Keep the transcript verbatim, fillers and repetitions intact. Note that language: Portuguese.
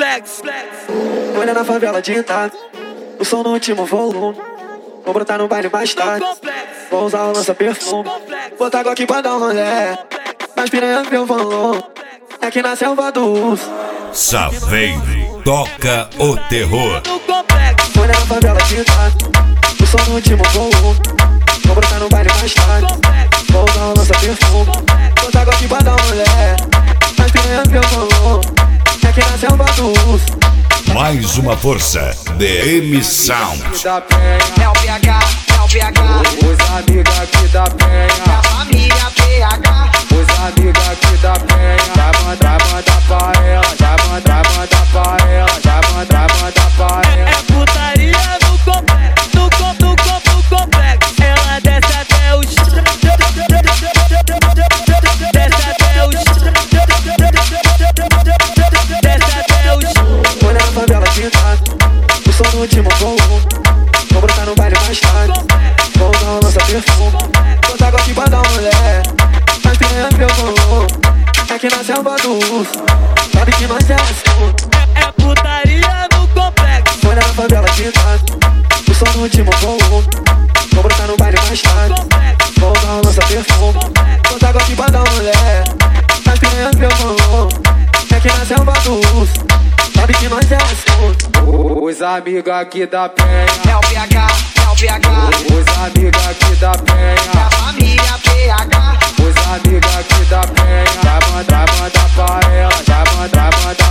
complexo. Olha na favela de Itaca, o som no último volume. Vou brotar no baile mais tarde, vou usar o lança-perfume. Botar água aqui pra dar um rolê, mas piranha meu valor. É que na selva do urso Saveiro toca o terror. Olha na favela de Itaca, o som no último volume. Vou brotar no baile mais tarde, vou usar o lança-perfume. Botar água aqui pra dar um rolê, mas piranha meu valor. É que na selva do urso. Mais uma força, D M Sound. É o P H, é o P H. Os amigos aqui da Penha, a família P H. os amigos aqui da Penha. Já manda, manda pra ela, já manda, manda pra ela, já manda, manda pra ela. É putaria no complexo, no com, no com, no complexo. Ela desce até o chão, desce até o chão, desce até o chão. Olha na favela de Itaca, o som no último volume. Vou brotar no baile mais tarde, vou usar o lança-perfume. Botar água aqui pra dar um rolê, mas piranha meu valor. É que na selva do urso, sabe que nós é assunto. É, é putaria no complexo. Olha na favela de Itaca, o som no último volume. Vou brotar no baile mais tarde, vou usar o lança-perfume. Botar água aqui pra dar um rolê, mas piranha meu valor. É que na selva do urso, sabe que nós é assunto. Os amigos aqui da Penha, É o P H, é o P H. os amigos aqui da A Penha, família P H. os amigos aqui da Penha. Já manda, manda pra ela, já manda, manda